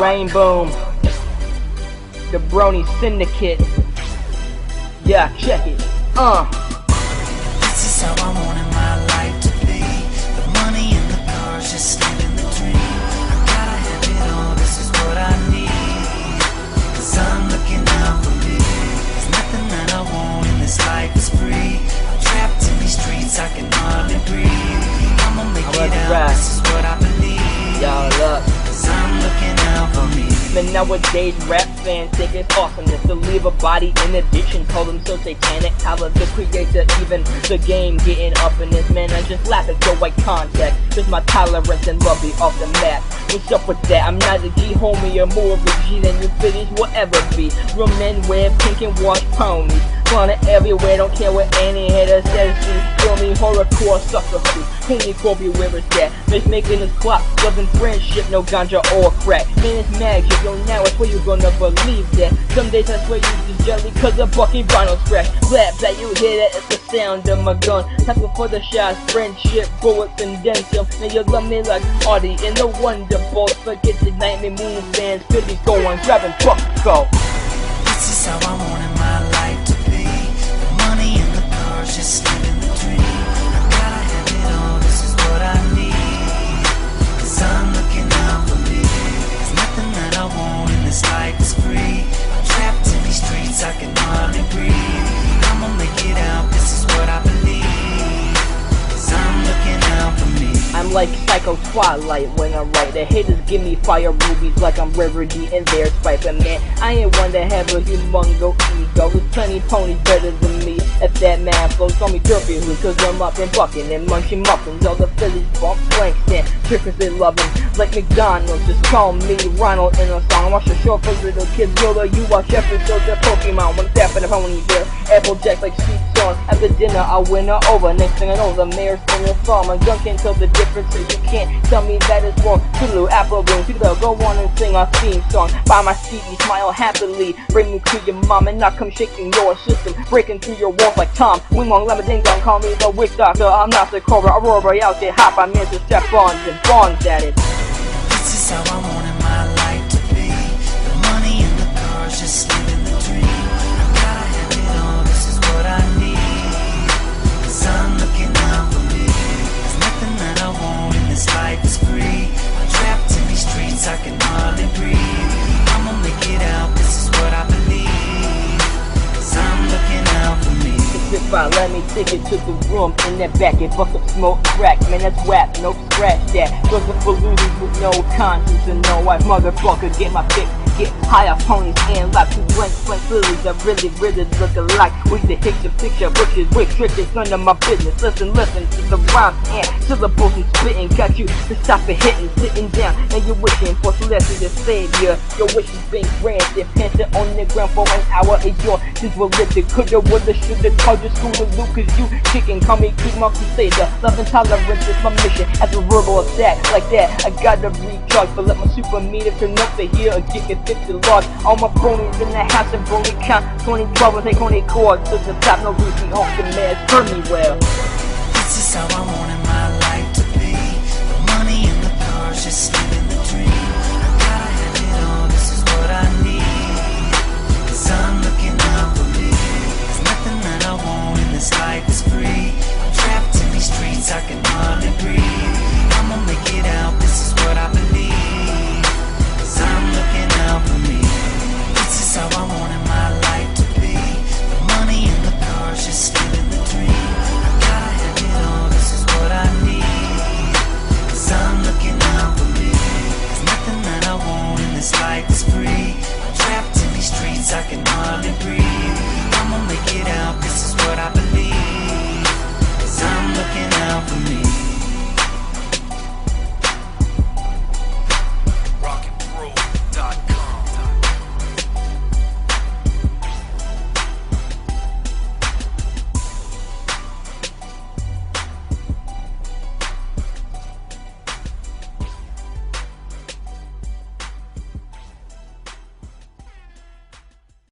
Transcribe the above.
Rainboom, the Brony Syndicate. Yeah, check it. This is how I wanted my life to be. The money and the cars, just living the dream. I gotta have it all, this is what I need. 'Cause I'm looking out for me. There's nothing that I want in this life is free. I'm trapped in these streets, I can hardly breathe. I'ma make it out, this is what I believe. Y'all look. 'Cause I'm looking out for me. Man, nowadays rap fans think it's awesomeness to leave a body in addiction, call them so satanic. How the creator, even the game getting up in this. Man, I just laugh at your white contact, cause my tolerance and love be off the map. What's up with that? I'm not a G, homie, or more of a G than you finish, whatever be. Real men wear pink and wash ponies, flaunting everywhere, don't care what any hater says. Feel me, horrorcore sucker food. Homie Kobe, where is that? Bitch making us clock, loving friendship, no ganja or crack. Man, it's magic, yo, now I swear you gonna believe that. Some days I swear you just jelly, cause a bucky vinyl scratch. Blap, that you hear that, it's the sound of my gun. Tapping for the shots, friendship, bullets and then some. Now you love me like Audie and the Wonderbolts. Forget the Nightmare Moon fans, Philly's going, grabbing truck, go. This is how I wanted my life to be. The money and the cars, just living the dream. I gotta have it all, this is what I need. 'Cause I'm looking out for me. There's nothing that I want in this life is free. I'm trapped in these streets, I can hardly breathe. I'ma make it out, this is what I believe. 'Cause I'm looking out for me. I'm like Psycho Twilight when I write. The haters give me fire movies like I'm Rarity and their Spider-Man. I ain't one to have a humongo ego. There's plenty ponies better than me. If that man flows on me turkey hood, cause I'm up and bucking and munching muffins. All the Phillies bump blanks and trickers they love them. Like McDonald's, just call me Ronald in a song. Watch a show for little kids. Yoda, you watch episodes of Pokemon. When tapping a ponytail, Applejack like sweet songs. After dinner, I win her over. Next thing I know, the mayor's singing a song. My gun can't tell the difference, so you can't tell me that it's wrong. Toodaloo, apple room, toodaloo, go on and sing our theme song. Buy my CD, smile happily. Bring me to your mom and not come shaking your system. Breaking through your walls like Tom. Wing wong, lemon ding dong, call me the witch doctor. I'm not the cobra, Aurora, out there, hop, I'm into step bonds and bonds at it. This is how I wanted my life to be. The money and the cars, just living the dream. I gotta have it all, this is what I need. 'Cause I'm looking out for me. There's nothing that I want in this life is free. I'm trapped in these streets, I can hardly breathe. I'ma make it out, this is what I believe. 'Cause I'm looking out for me. Let me take it to the room in that back and fuck up smoke crack. Man, that's whack, no scratch that. Those are for losers with no conscience and no wife. Motherfucker, get my fix. Get higher ponies and laps. Two blank lilies that really look alike. We the hit your picture, bushes, wick, trick, it's none of my business. Listen to the rhymes and syllables and spitting. Got you to stop it hitting, sitting down. And you're wishing for Celestia to savior. Your wishes been granted. Panting on the ground for an hour. And your sins were lifted. Coulda, woulda, shoulda, told you school to loot. Cause you chicken, call me King my crusader. Love and tolerance is my mission. As a verbal attack like that, I gotta recharge. But let my super meter turn up to here and get me 50 logs. All my bronies in the house and brony count 2012 and take on 8 chords to the top. No reaching off the mask, heard me well. This is how I wanted my life to be. The money and the cars, just living the dream. I gotta have it all, this is what I need. 'Cause I'm looking out for me. There's nothing that I want in this life is free. I'm trapped in these streets, I can hardly breathe.